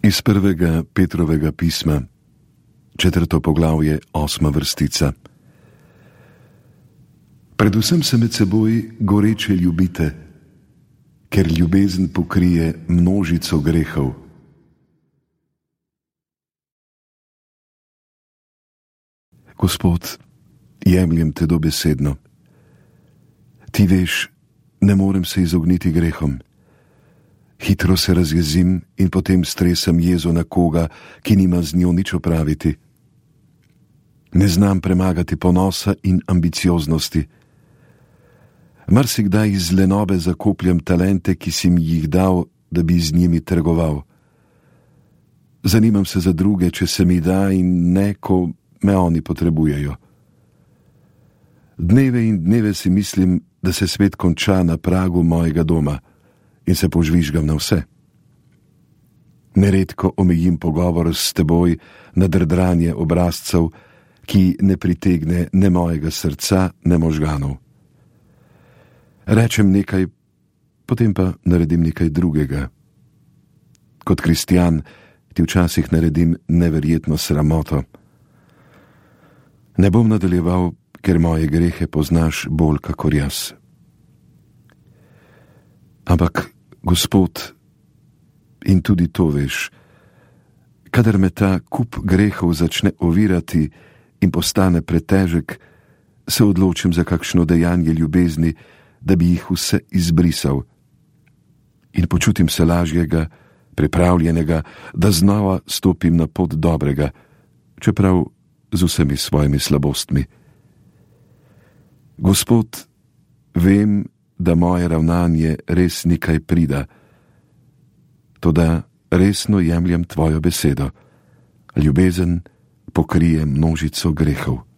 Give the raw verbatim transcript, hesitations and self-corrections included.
Iz prvega Petrovega pisma, četrto poglavje, osma vrstica. Predvsem se med seboj goreče ljubite, ker ljubezen pokrije množico grehov. Gospod, jemljem te dobesedno. Ti veš, ne morem se izogniti grehom. Hitro se razjezim in potem stresem jezo na koga, ki nima z njo nič opraviti. Ne znam premagati ponosa in ambicioznosti. Marsikdaj iz lenobe zakopljam talente, ki si mi jih dal, da bi z njimi trgoval. Zanimam se za druge, če se mi da, in ne, ko me oni potrebujejo. Dneve in dneve si mislim, da se svet konča na pragu mojega doma in se požvižgam na vse. Neredko omejim pogovor s teboj na drdranje obrazcev, ki ne pritegne ne mojega srca, ne možganov. Rečem nekaj, potem pa naredim nekaj drugega. Kot kristjan ti včasih naredim neverjetno sramoto. Ne bom nadaljeval, ker moje grehe poznaš bolj kakor jaz. Ampak, Gospod, in tudi to veš, kadar me ta kup grehov začne ovirati in postane pretežek, se odločim za kakšno dejanje ljubezni, da bi jih vse izbrisal. In počutim se lažjega, pripravljenega, da znova stopim na pot dobrega, čeprav z vsemi svojimi slabostmi. Gospod, vem, da moje ravnanje res nekaj prida, toda resno jemljem tvojo besedo. Ljubezen pokrije množico grehov.